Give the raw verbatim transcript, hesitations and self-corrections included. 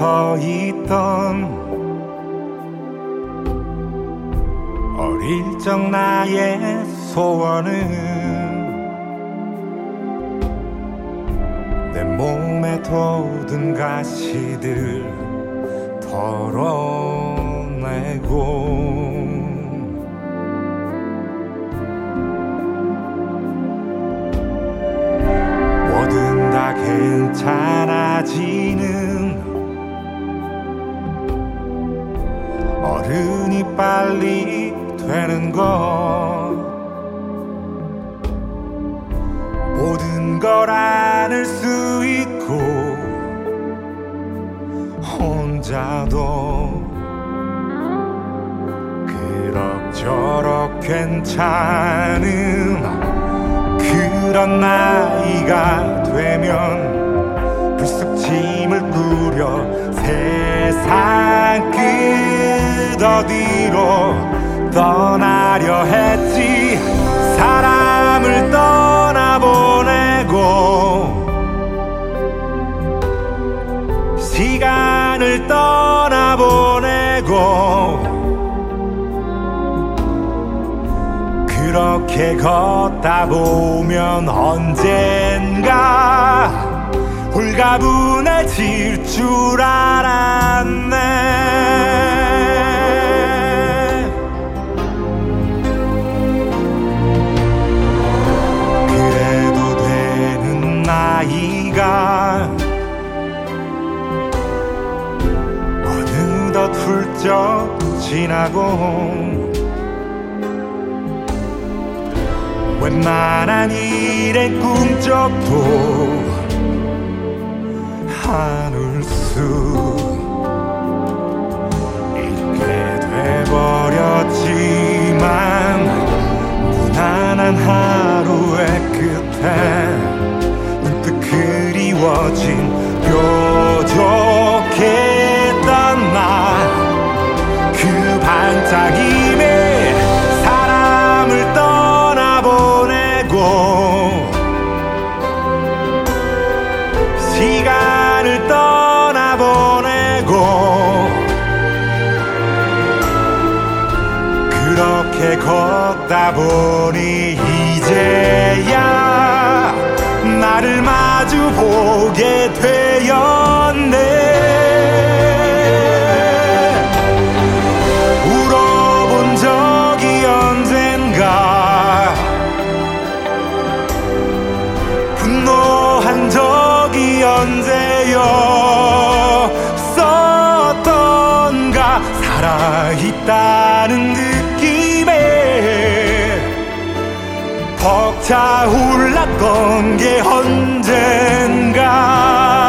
묻어있던 어릴 적 나의 소원은 내 몸에 돋은 가시들 덜어내고 뭐든 다 괜찮아지는 어른이 빨리 되는 것 모든 걸 안을 수 있고 혼자도 그럭저럭 괜찮은 그런 나이가 되면 불쑥 짐을 꾸려 세상 끝 어디로 떠나려 했지. 사람을 떠나보내고 시간을 떠나보내고 그렇게 걷다 보면 언젠가 홀가분해질 줄 알았네. 그래도 되는 나이가 어느덧 훌쩍 지나고 웬만한 일의 꿈쩍도 않을 수 있게 돼버렸지만 무난한 하루의 끝에 문득 그리워진 뾰족했던 나 그 반짝임에 사람을 떠나보내고 시간을 떠나보내고 그렇게 걷다 보니 이제야 나를 마주 보게 되었네. 울어본 적이 언젠가 분노한 적이 언제였었던가. 살아있다는 느낌에 벅차올랐던 게 언젠가